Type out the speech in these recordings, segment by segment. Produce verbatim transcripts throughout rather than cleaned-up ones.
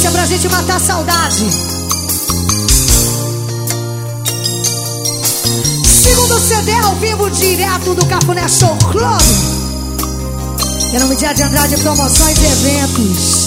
sequência pra gente matar a saudade. Segundo C D ao vivo, direto do Cafuné Show Club. Em nome de Adi Andrade, promoções e eventos.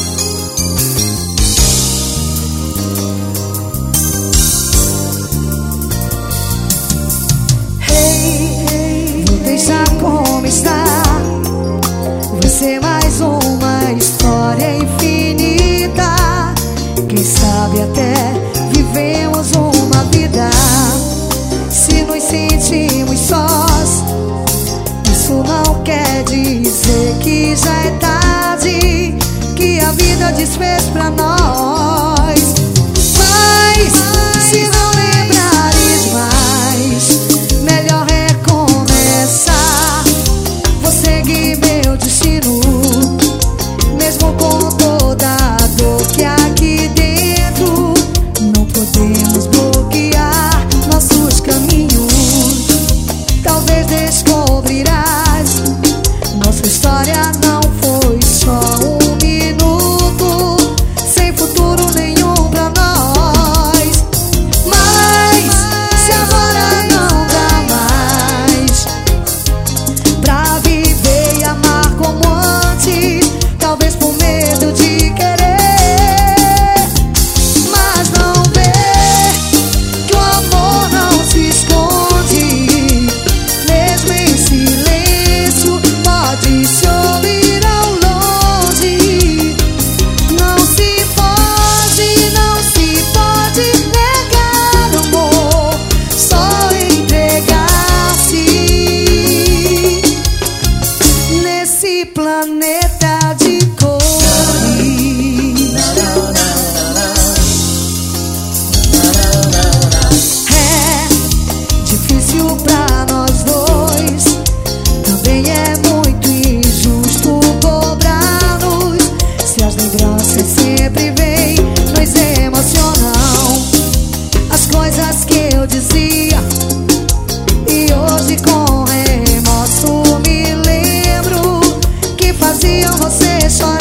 Hey, hey, vou deixar como está. Vai ser mais uma história infinita. Quem sabe até vivemos uma vida. Se nos sentimos sós, isso não quer dizer que já é tarde, que a vida desfez pra nós. Mas se não lembrares mais, melhor recomeçar. Vou seguir meu destino, mesmo com toda a dor que aqui dentro. Não podemos bloquear nossos caminhos. Talvez descobrirás, nossa história não foi só um minuto, sem futuro nenhum pra nós. Mas se agora não dá mais pra viver e amar como antes, talvez por medo de querer, mas não vê que o amor não se esconde, mesmo em silêncio pode se ouvir ao longe. Não se foge, não se pode negar amor, só entregar-se nesse planeta de cores. É difícil pra nós dois, também é muito injusto cobrar-nos, se as lembranças sempre vêm, nos emocionam. As coisas que eu dizia e hoje com remorso me lembro, que faziam você chorar.